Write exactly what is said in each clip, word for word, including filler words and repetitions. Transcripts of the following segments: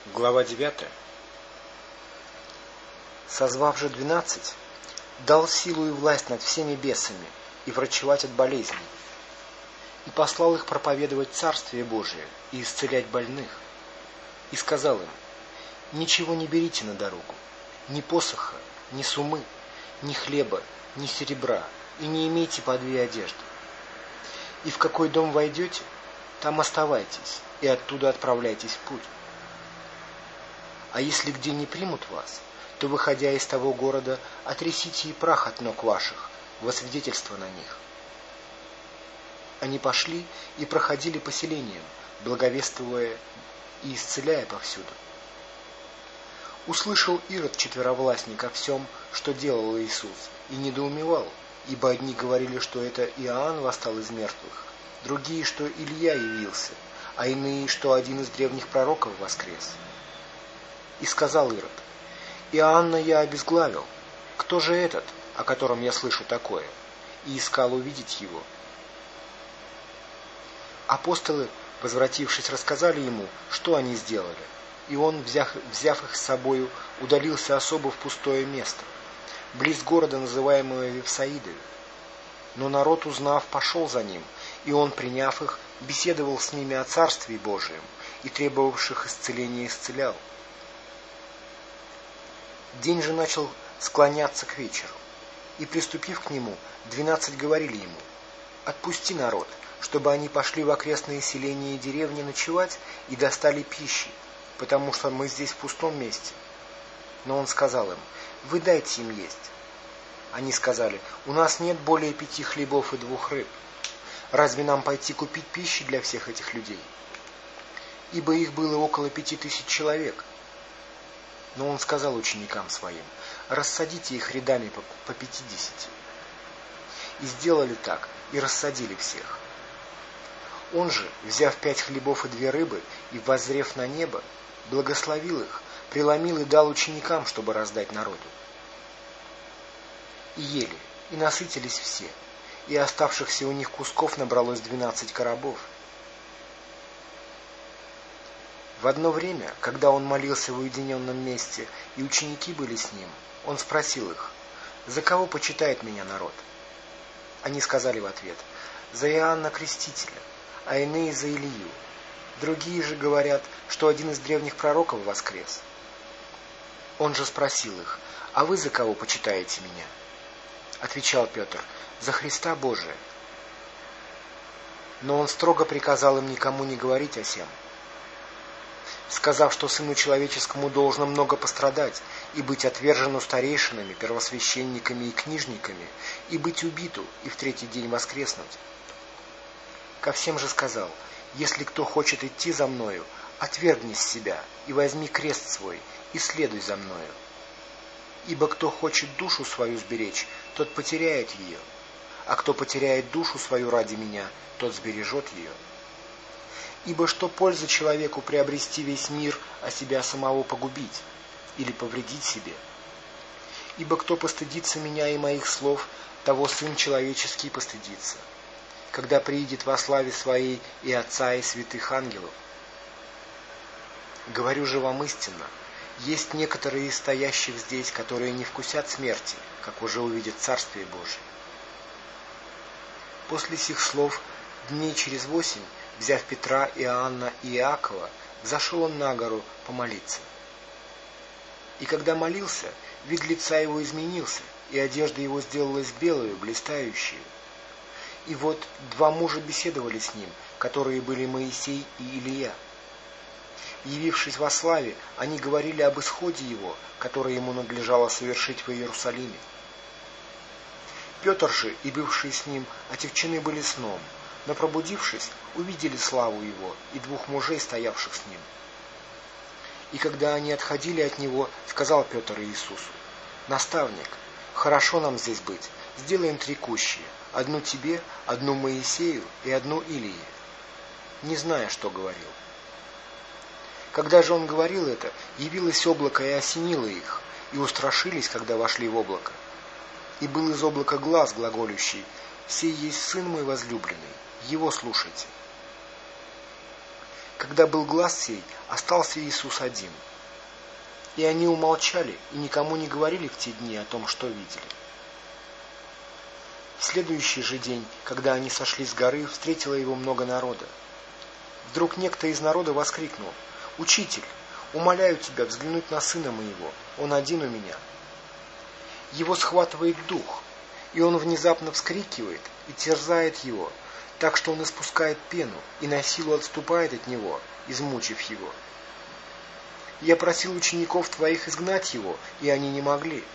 Глава девятая. Созвав же двенадцать, дал силу и власть над всеми бесами и врачевать от болезней, и послал их проповедовать Царствие Божие и исцелять больных, и сказал им: ничего не берите на дорогу, ни посоха, ни сумы, ни хлеба, ни серебра, и не имейте по две одежды. И в какой дом войдете, там оставайтесь, и оттуда отправляйтесь в путь. А если где не примут вас, то, выходя из того города, отрясите и прах от ног ваших, во свидетельство на них. Они пошли и проходили по селениям, благовествуя и исцеляя повсюду. Услышал Ирод четверовластник о всем, что делал Иисус, и недоумевал, ибо одни говорили, что это Иоанн восстал из мертвых, другие, что Илья явился, а иные, что один из древних пророков воскрес. И сказал Ирод: Иоанна я обезглавил. Кто же этот, о котором я слышу такое? И искал увидеть его. Апостолы, возвратившись, рассказали ему, что они сделали. И он, взяв, взяв их с собою, удалился особо в пустое место, близ города, называемого Вифсаидою. Но народ, узнав, пошел за ним, и он, приняв их, беседовал с ними о Царствии Божием, и требовавших исцеления исцелял. День же начал склоняться к вечеру, и, приступив к нему, двенадцать говорили ему: отпусти народ, чтобы они пошли в окрестные селения и деревни ночевать и достали пищи, потому что мы здесь в пустом месте. Но он сказал им: вы дайте им есть. Они сказали: у нас нет более пяти хлебов и двух рыб. Разве нам пойти купить пищи для всех этих людей? Ибо их было около пяти тысяч человек. Но он сказал ученикам своим: рассадите их рядами по, по пятидесяти. И сделали так, и рассадили всех. Он же, взяв пять хлебов и две рыбы, и воззрев на небо, благословил их, преломил и дал ученикам, чтобы раздать народу. И ели, и насытились все, и оставшихся у них кусков набралось двенадцать коробов. В одно время, когда он молился в уединенном месте, и ученики были с ним, он спросил их: за кого почитает меня народ? Они сказали в ответ: за Иоанна Крестителя, а иные за Илью. Другие же говорят, что один из древних пророков воскрес. Он же спросил их: а вы за кого почитаете меня? Отвечал Петр: за Христа Божия. Но он строго приказал им никому не говорить о сем, сказав, что Сыну Человеческому должно много пострадать, и быть отвержену старейшинами, первосвященниками и книжниками, и быть убиту, и в третий день воскреснуть. Ко всем же сказал: если кто хочет идти за мною, отвергнись себя, и возьми крест свой, и следуй за мною. Ибо кто хочет душу свою сберечь, тот потеряет ее, а кто потеряет душу свою ради меня, тот сбережет ее. Ибо что польза человеку приобрести весь мир, а себя самого погубить или повредить себе? Ибо кто постыдится меня и моих слов, того Сын Человеческий постыдится, когда приидет во славе Своей и Отца, и святых ангелов. Говорю же вам истинно, есть некоторые из стоящих здесь, которые не вкусят смерти, как уже увидят Царствие Божие. После сих слов, дней через восемь, взяв Петра, Иоанна и Иакова, взошел он на гору помолиться. И когда молился, вид лица его изменился, и одежда его сделалась белою, блистающей. И вот два мужа беседовали с ним, которые были Моисей и Илия. Явившись во славе, они говорили об исходе его, который ему надлежало совершить в Иерусалиме. Петр же и бывшие с ним отягчены были сном, но, пробудившись, увидели славу его и двух мужей, стоявших с ним. И когда они отходили от него, сказал Петр Иисусу: наставник, хорошо нам здесь быть, сделаем три кущи, одну тебе, одну Моисею и одну Илии. Не зная, что говорил. Когда же он говорил это, явилось облако и осенило их, и устрашились, когда вошли в облако. И был из облака глас глаголющий: «Сей есть Сын мой возлюбленный, его слушайте». Когда был глас сей, остался Иисус один. И они умолчали и никому не говорили в те дни о том, что видели. В следующий же день, когда они сошли с горы, встретило его много народа. Вдруг некто из народа воскликнул: «Учитель, умоляю тебя взглянуть на сына моего, он один у меня». Его схватывает дух, и он внезапно вскрикивает и терзает его, так что он испускает пену и на силу отступает от него, измучив его. Я просил учеников твоих изгнать его, и они не могли.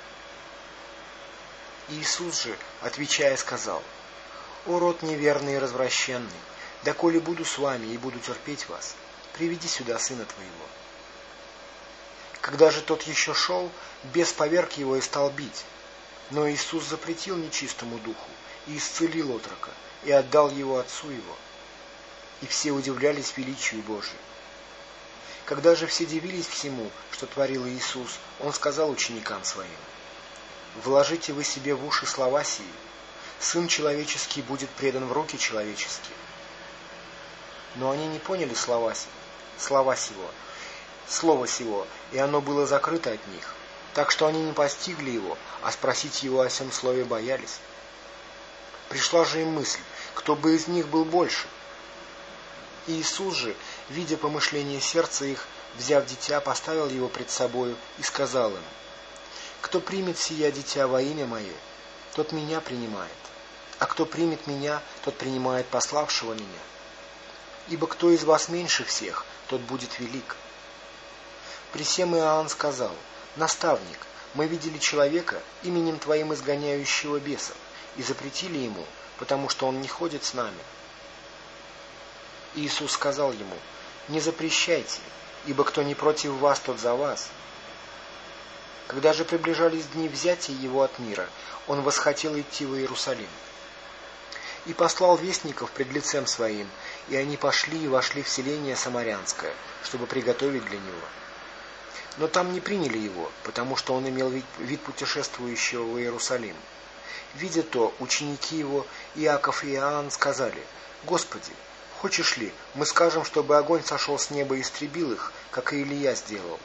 Иисус же, отвечая, сказал: «О род неверный и развращенный, доколе буду с вами и буду терпеть вас, приведи сюда сына твоего». Когда же тот еще шел, бес поверг его и стал бить. Но Иисус запретил нечистому духу и исцелил отрока, и отдал его отцу его. И все удивлялись величию Божию. Когда же все дивились всему, что творил Иисус, Он сказал ученикам Своим: «Вложите вы себе в уши слова сии, Сын человеческий будет предан в руки человеческие». Но они не поняли слова, слова сего, слова сего, и оно было закрыто от них, так что они не постигли его, а спросить его о сем слове боялись. Пришла же им мысль, кто бы из них был больше. Иисус же, видя помышление сердца их, взяв дитя, поставил его пред собою и сказал им: «Кто примет сия дитя во имя мое, тот меня принимает, а кто примет меня, тот принимает пославшего меня. Ибо кто из вас меньше всех, тот будет велик». При сем Иоанн сказал: «Наставник, мы видели человека, именем Твоим изгоняющего бесов, и запретили ему, потому что он не ходит с нами». Иисус сказал ему: «Не запрещайте, ибо кто не против вас, тот за вас». Когда же приближались дни взятия его от мира, он восхотел идти в Иерусалим. И послал вестников пред лицем своим, и они пошли и вошли в селение Самарянское, чтобы приготовить для него. Но там не приняли его, потому что он имел вид, вид путешествующего в Иерусалим. Видя то, ученики его, Иаков и Иоанн, сказали: «Господи, хочешь ли, мы скажем, чтобы огонь сошел с неба и истребил их, как и Илия сделал?»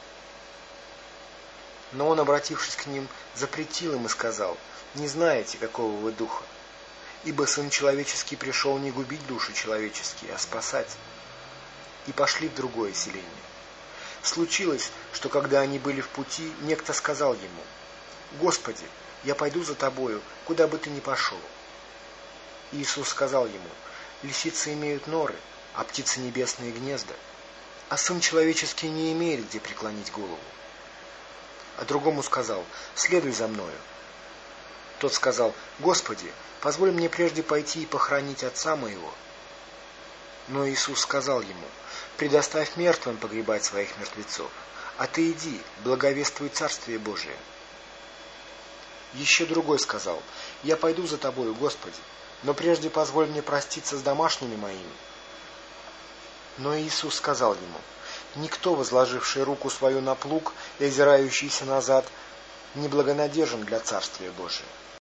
Но он, обратившись к ним, запретил им и сказал: «Не знаете, какого вы духа, ибо Сын Человеческий пришел не губить души человеческие, а спасать». И пошли в другое селение. Случилось, что когда они были в пути, некто сказал ему: «Господи, я пойду за тобою, куда бы ты ни пошел». Иисус сказал ему: «Лисицы имеют норы, а птицы небесные гнезда, а Сын Человеческий не имеет где преклонить голову». А другому сказал: «Следуй за мною». Тот сказал: «Господи, позволь мне прежде пойти и похоронить отца моего». Но Иисус сказал ему: «Предоставь мертвым погребать своих мертвецов, а ты иди, благовествуй Царствие Божие». Еще другой сказал: «Я пойду за тобою, Господи, но прежде позволь мне проститься с домашними моими». Но Иисус сказал ему: «Никто, возложивший руку свою на плуг и озирающийся назад, не благонадежен для Царствия Божия».